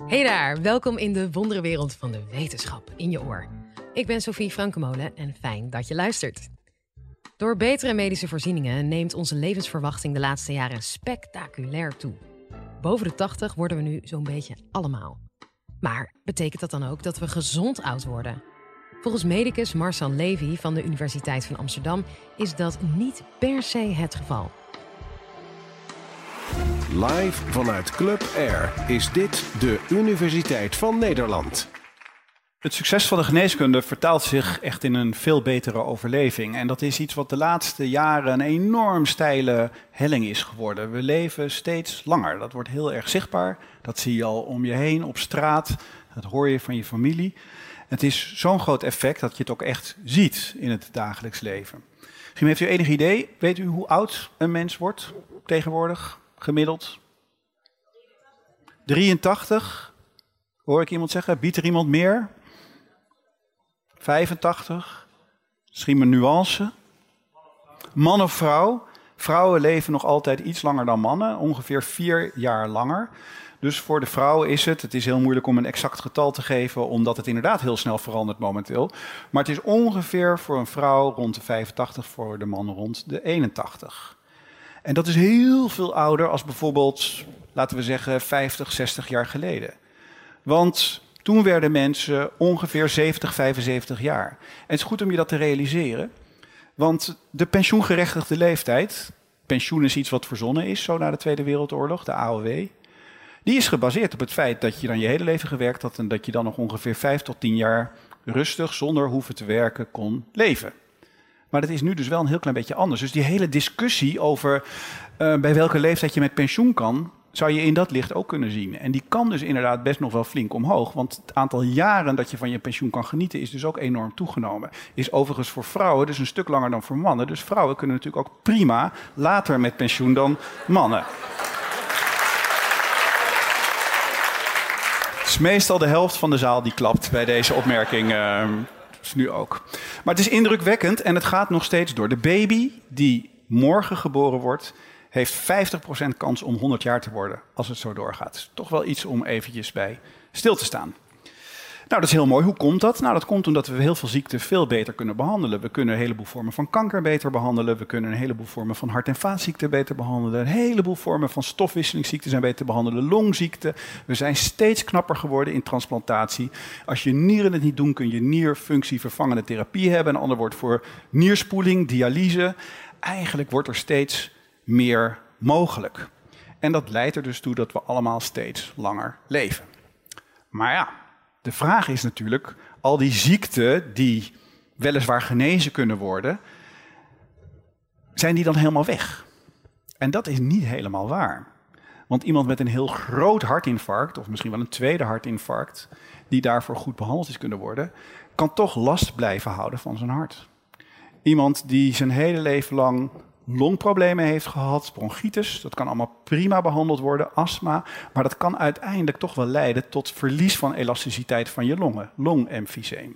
Hey daar, welkom in de wonderenwereld van de wetenschap in je oor. Ik ben Sophie Frankemolen en fijn dat je luistert. Door betere medische voorzieningen neemt onze levensverwachting de laatste jaren spectaculair toe. Boven de 80 worden we nu zo'n beetje allemaal. Maar betekent dat dan ook dat we gezond oud worden? Volgens medicus Marcel Levy van de Universiteit van Amsterdam is dat niet per se het geval. Live vanuit Club Air is dit de Universiteit van Nederland. Het succes van de geneeskunde vertaalt zich echt in een veel betere overleving. En dat is iets wat de laatste jaren een enorm steile helling is geworden. We leven steeds langer. Dat wordt heel erg zichtbaar. Dat zie je al om je heen op straat. Dat hoor je van je familie. Het is zo'n groot effect dat je het ook echt ziet in het dagelijks leven. Misschien heeft u enig idee. Weet u hoe oud een mens wordt tegenwoordig? Gemiddeld? 83? Hoor ik iemand zeggen? Biedt er iemand meer? 85? Misschien een nuance. Man of vrouw? Vrouwen leven nog altijd iets langer dan mannen. Ongeveer 4 jaar langer. Dus voor de vrouwen is het is heel moeilijk om een exact getal te geven, omdat het inderdaad heel snel verandert momenteel. Maar het is ongeveer voor een vrouw rond de 85, voor de man rond de 81. En dat is heel veel ouder als bijvoorbeeld, laten we zeggen, 50, 60 jaar geleden. Want toen werden mensen ongeveer 70, 75 jaar. En het is goed om je dat te realiseren. Want de pensioengerechtigde leeftijd, pensioen is iets wat verzonnen is, zo na de Tweede Wereldoorlog, de AOW. Die is gebaseerd op het feit dat je dan je hele leven gewerkt had en dat je dan nog ongeveer 5 tot 10 jaar rustig, zonder hoeven te werken, kon leven. Maar dat is nu dus wel een heel klein beetje anders. Dus die hele discussie over bij welke leeftijd je met pensioen kan, zou je in dat licht ook kunnen zien. En die kan dus inderdaad best nog wel flink omhoog. Want het aantal jaren dat je van je pensioen kan genieten is dus ook enorm toegenomen. Is overigens voor vrouwen dus een stuk langer dan voor mannen. Dus vrouwen kunnen natuurlijk ook prima later met pensioen dan mannen. Het is meestal de helft van de zaal die klapt bij deze opmerking. Dus nu ook. Maar het is indrukwekkend en het gaat nog steeds door. De baby die morgen geboren wordt, heeft 50% kans om 100 jaar te worden als het zo doorgaat. Toch wel iets om eventjes bij stil te staan. Nou, dat is heel mooi. Hoe komt dat? Nou, dat komt omdat we heel veel ziekten veel beter kunnen behandelen. We kunnen een heleboel vormen van kanker beter behandelen. We kunnen een heleboel vormen van hart- en vaatziekten beter behandelen. Een heleboel vormen van stofwisselingsziekten zijn beter behandelen. Longziekten. We zijn steeds knapper geworden in transplantatie. Als je nieren het niet doen, kun je nierfunctievervangende therapie hebben. Een ander woord voor nierspoeling, dialyse. Eigenlijk wordt er steeds meer mogelijk. En dat leidt er dus toe dat we allemaal steeds langer leven. Maar ja, de vraag is natuurlijk, al die ziekten die weliswaar genezen kunnen worden, zijn die dan helemaal weg? En dat is niet helemaal waar. Want iemand met een heel groot hartinfarct, of misschien wel een tweede hartinfarct, die daarvoor goed behandeld is kunnen worden, kan toch last blijven houden van zijn hart. Iemand die zijn hele leven lang longproblemen heeft gehad, bronchitis, dat kan allemaal prima behandeld worden, astma, maar dat kan uiteindelijk toch wel leiden tot verlies van elasticiteit van je longen, longemfyseem.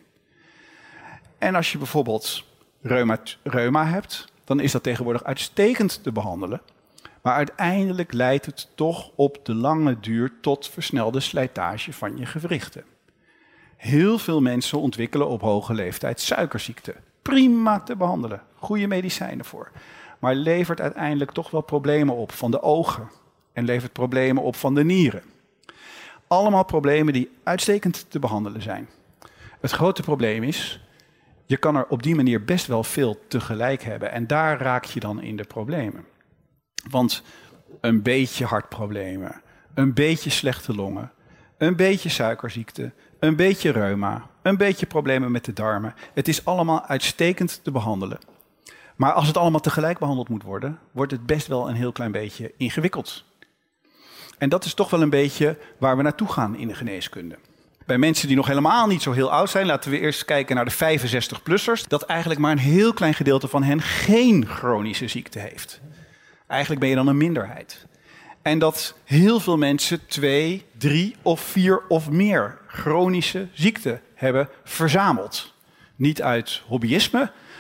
En als je bijvoorbeeld reuma hebt, dan is dat tegenwoordig uitstekend te behandelen, maar uiteindelijk leidt het toch op de lange duur tot versnelde slijtage van je gewrichten. Heel veel mensen ontwikkelen op hoge leeftijd suikerziekte. Prima te behandelen, goede medicijnen voor. Maar levert uiteindelijk toch wel problemen op van de ogen. En levert problemen op van de nieren. Allemaal problemen die uitstekend te behandelen zijn. Het grote probleem is, je kan er op die manier best wel veel tegelijk hebben. En daar raak je dan in de problemen. Want een beetje hartproblemen, een beetje slechte longen, een beetje suikerziekte, een beetje reuma, een beetje problemen met de darmen. Het is allemaal uitstekend te behandelen. Maar als het allemaal tegelijk behandeld moet worden, wordt het best wel een heel klein beetje ingewikkeld. En dat is toch wel een beetje waar we naartoe gaan in de geneeskunde. Bij mensen die nog helemaal niet zo heel oud zijn, laten we eerst kijken naar de 65-plussers, dat eigenlijk maar een heel klein gedeelte van hen geen chronische ziekte heeft. Eigenlijk ben je dan een minderheid. En dat heel veel mensen 2, 3 of 4 of meer chronische ziekten hebben verzameld. Niet uit hobbyisme,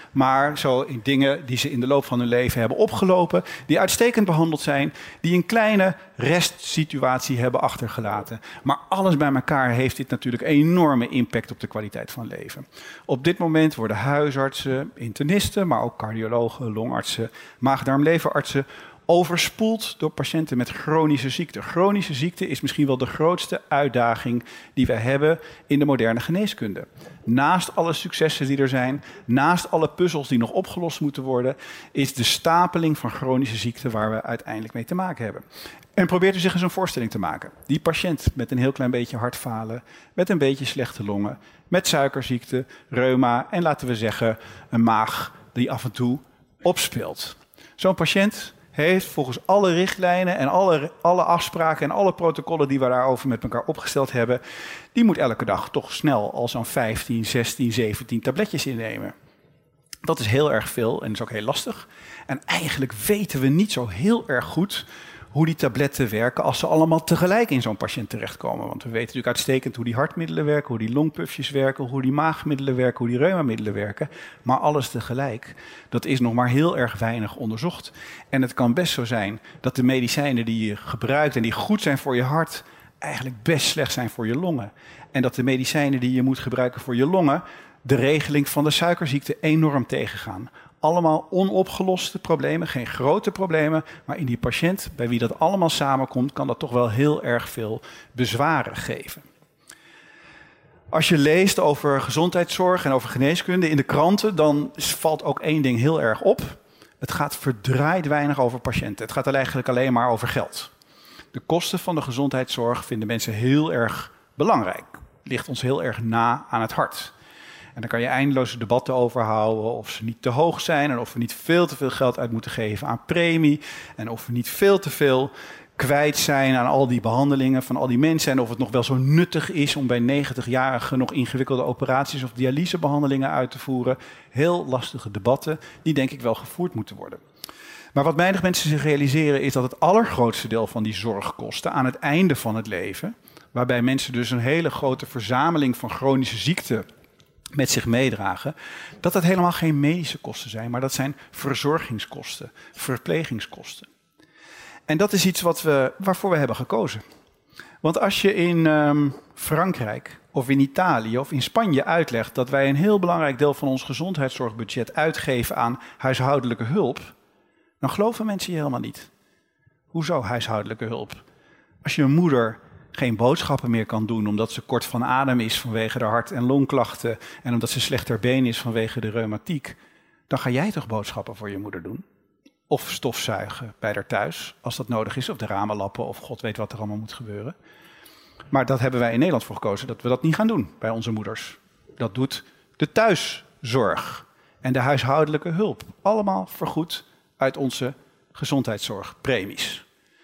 maar zo in dingen die ze in de loop van hun leven hebben opgelopen, die uitstekend behandeld zijn, die een kleine restsituatie hebben achtergelaten. Maar alles bij elkaar heeft dit natuurlijk enorme impact op de kwaliteit van leven. Op dit moment worden huisartsen, internisten, maar ook cardiologen, longartsen, maag-darm-leverartsen overspoeld door patiënten met chronische ziekte. Chronische ziekte is misschien wel de grootste uitdaging die we hebben in de moderne geneeskunde. Naast alle successen die er zijn, naast alle puzzels die nog opgelost moeten worden, is de stapeling van chronische ziekte waar we uiteindelijk mee te maken hebben. En probeert u zich eens een voorstelling te maken. Die patiënt met een heel klein beetje hartfalen, met een beetje slechte longen, met suikerziekte, reuma en laten we zeggen een maag die af en toe opspeelt. Zo'n patiënt heeft volgens alle richtlijnen en alle afspraken en alle protocollen die we daarover met elkaar opgesteld hebben, die moet elke dag toch snel al zo'n 15, 16, 17 tabletjes innemen. Dat is heel erg veel en is ook heel lastig. En eigenlijk weten we niet zo heel erg goed hoe die tabletten werken als ze allemaal tegelijk in zo'n patiënt terechtkomen. Want we weten natuurlijk uitstekend hoe die hartmiddelen werken, hoe die longpufjes werken, hoe die maagmiddelen werken, hoe die reumamiddelen werken. Maar alles tegelijk, dat is nog maar heel erg weinig onderzocht. En het kan best zo zijn dat de medicijnen die je gebruikt en die goed zijn voor je hart, eigenlijk best slecht zijn voor je longen. En dat de medicijnen die je moet gebruiken voor je longen de regeling van de suikerziekte enorm tegengaan. Allemaal onopgeloste problemen, geen grote problemen, maar in die patiënt bij wie dat allemaal samenkomt, kan dat toch wel heel erg veel bezwaren geven. Als je leest over gezondheidszorg en over geneeskunde in de kranten, dan valt ook één ding heel erg op. Het gaat verdraaid weinig over patiënten. Het gaat eigenlijk alleen maar over geld. De kosten van de gezondheidszorg vinden mensen heel erg belangrijk. Ligt ons heel erg na aan het hart. En daar kan je eindeloze debatten over houden of ze niet te hoog zijn en of we niet veel te veel geld uit moeten geven aan premie en of we niet veel te veel kwijt zijn aan al die behandelingen van al die mensen en of het nog wel zo nuttig is om bij 90-jarigen nog ingewikkelde operaties of dialysebehandelingen uit te voeren. Heel lastige debatten die denk ik wel gevoerd moeten worden. Maar wat weinig mensen zich realiseren is dat het allergrootste deel van die zorgkosten aan het einde van het leven, waarbij mensen dus een hele grote verzameling van chronische ziekten met zich meedragen, dat helemaal geen medische kosten zijn, maar dat zijn verzorgingskosten, verplegingskosten. En dat is iets waarvoor we hebben gekozen. Want als je in Frankrijk of in Italië of in Spanje uitlegt dat wij een heel belangrijk deel van ons gezondheidszorgbudget uitgeven aan huishoudelijke hulp, dan geloven mensen je helemaal niet. Hoezo huishoudelijke hulp? Als je een moeder geen boodschappen meer kan doen omdat ze kort van adem is vanwege de hart- en longklachten en omdat ze slecht ter been is vanwege de reumatiek, dan ga jij toch boodschappen voor je moeder doen? Of stofzuigen bij haar thuis, als dat nodig is, of de ramen lappen, of god weet wat er allemaal moet gebeuren. Maar dat hebben wij in Nederland voor gekozen, dat we dat niet gaan doen bij onze moeders. Dat doet de thuiszorg en de huishoudelijke hulp. Allemaal vergoed uit onze gezondheidszorgpremies.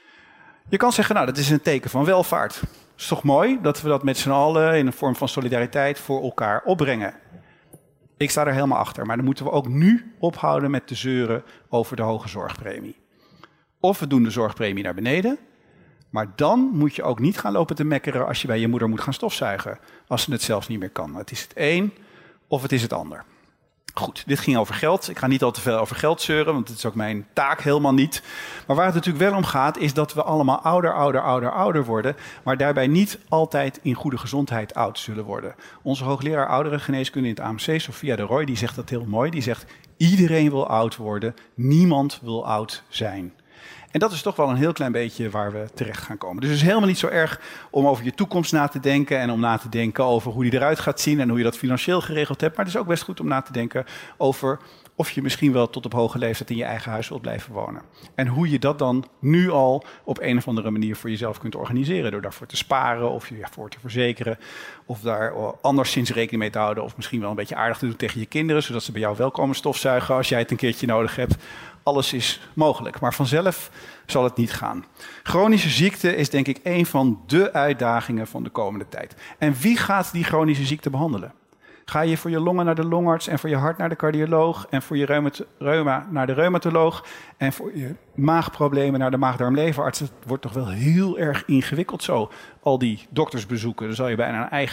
Je kan zeggen, nou, dat is een teken van welvaart. Het is toch mooi dat we dat met z'n allen in een vorm van solidariteit voor elkaar opbrengen. Ik sta er helemaal achter, maar dan moeten we ook nu ophouden met te zeuren over de hoge zorgpremie. Of we doen de zorgpremie naar beneden, maar dan moet je ook niet gaan lopen te mekkeren als je bij je moeder moet gaan stofzuigen, als ze het zelfs niet meer kan. Het is het een of het is het ander. Goed, dit ging over geld. Ik ga niet al te veel over geld zeuren, want het is ook mijn taak helemaal niet. Maar waar het natuurlijk wel om gaat, is dat we allemaal ouder worden, maar daarbij niet altijd in goede gezondheid oud zullen worden. Onze hoogleraar ouderengeneeskunde in het AMC, Sophia de Roy, die zegt dat heel mooi. Die zegt, iedereen wil oud worden, niemand wil oud zijn. En dat is toch wel een heel klein beetje waar we terecht gaan komen. Dus het is helemaal niet zo erg om over je toekomst na te denken en om na te denken over hoe die eruit gaat zien en hoe je dat financieel geregeld hebt. Maar het is ook best goed om na te denken over of je misschien wel tot op hoge leeftijd in je eigen huis wilt blijven wonen. En hoe je dat dan nu al op een of andere manier voor jezelf kunt organiseren. Door daarvoor te sparen of je ervoor te verzekeren. Of daar anderszins rekening mee te houden. Of misschien wel een beetje aardig te doen tegen je kinderen. Zodat ze bij jou wel komen stofzuigen als jij het een keertje nodig hebt. Alles is mogelijk, maar vanzelf zal het niet gaan. Chronische ziekte is denk ik een van de uitdagingen van de komende tijd. En wie gaat die chronische ziekte behandelen? Ga je voor je longen naar de longarts en voor je hart naar de cardioloog en voor je reuma naar de reumatoloog en voor je maagproblemen naar de maag-darm-leverarts? Het wordt toch wel heel erg ingewikkeld zo, al die doktersbezoeken. Dan zal je bijna een eigen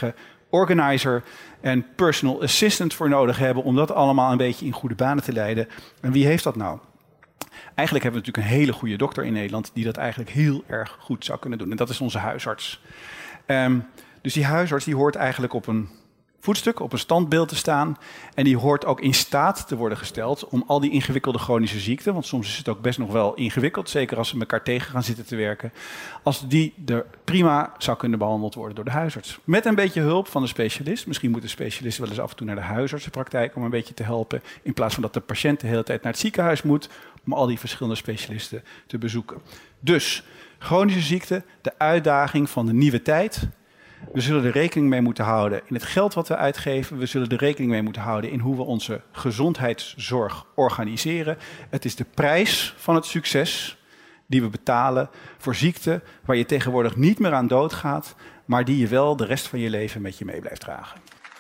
organizer en personal assistant voor nodig hebben om dat allemaal een beetje in goede banen te leiden. En wie heeft dat nou? Eigenlijk hebben we natuurlijk een hele goede dokter in Nederland die dat eigenlijk heel erg goed zou kunnen doen. En dat is onze huisarts. Dus die huisarts die hoort eigenlijk op een voetstuk, op een standbeeld te staan. En die hoort ook in staat te worden gesteld om al die ingewikkelde chronische ziekten, want soms is het ook best nog wel ingewikkeld, zeker als ze elkaar tegen gaan zitten te werken, als die er prima zou kunnen behandeld worden door de huisarts. Met een beetje hulp van de specialist. Misschien moet de specialist wel eens af en toe naar de huisartsenpraktijk om een beetje te helpen, in plaats van dat de patiënt de hele tijd naar het ziekenhuis moet om al die verschillende specialisten te bezoeken. Dus chronische ziekte, de uitdaging van de nieuwe tijd. We zullen er rekening mee moeten houden in het geld wat we uitgeven. We zullen er rekening mee moeten houden in hoe we onze gezondheidszorg organiseren. Het is de prijs van het succes die we betalen voor ziekte waar je tegenwoordig niet meer aan doodgaat, maar die je wel de rest van je leven met je mee blijft dragen.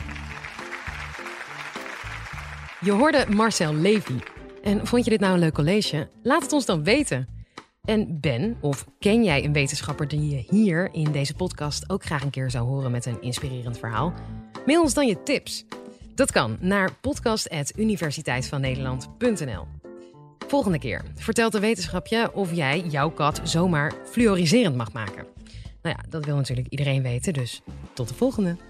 Je hoorde Marcel Levy. En vond je dit nou een leuk college? Laat het ons dan weten. En ben of ken jij een wetenschapper die je hier in deze podcast ook graag een keer zou horen met een inspirerend verhaal? Mail ons dan je tips. Dat kan naar podcast@universiteitvannederland.nl. Volgende keer vertelt de wetenschap je of jij jouw kat zomaar fluoriserend mag maken. Nou ja, dat wil natuurlijk iedereen weten, dus tot de volgende.